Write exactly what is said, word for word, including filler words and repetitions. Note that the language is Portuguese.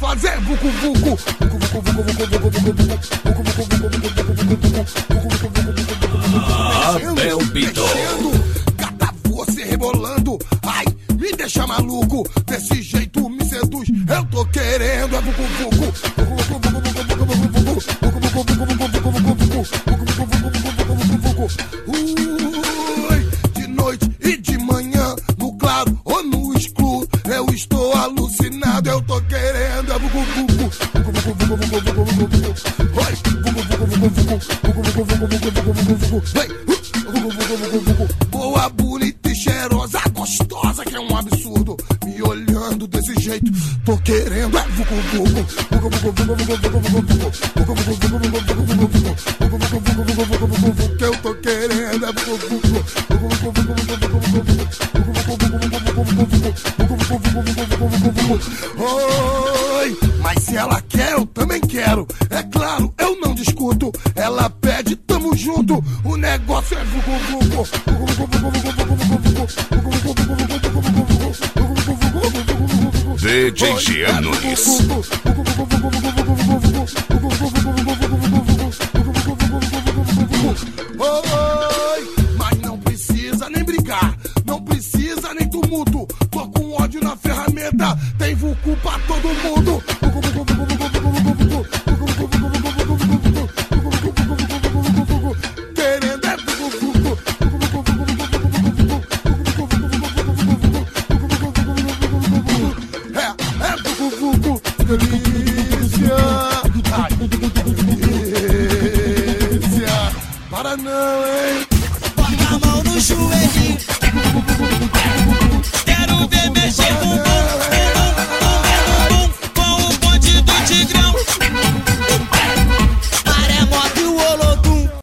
fazer vucu vucu. Abel Bito. Gata, você rebolando. Ai, me deixa maluco. Desse jeito me seduz. Eu tô querendo é vucu vucu. Ui, de noite e de manhã, no claro ou no escuro, eu estou alucinado. Eu tô querendo é vucu vucu. Boa, bonita e cheirosa, gostosa, que é um absurdo. Me olhando desse jeito, tô querendo é vucu vucu. Que eu tô querendo é vucu vucu. Oi, mas se ela quer, eu também quero. É claro, eu não discuto. Ela pede, tamo junto. O negócio é vucu vucu. D J Jean Nunes. Oi, mas não precisa nem brigar, não precisa nem tumulto. Tô com ódio na ferramenta, tem vucu pra todo mundo. Querendo é vucu vucu. É, é vucu vucu. Delícia. Ai, delícia. Para não, hein? Bota a mão no joelhinho,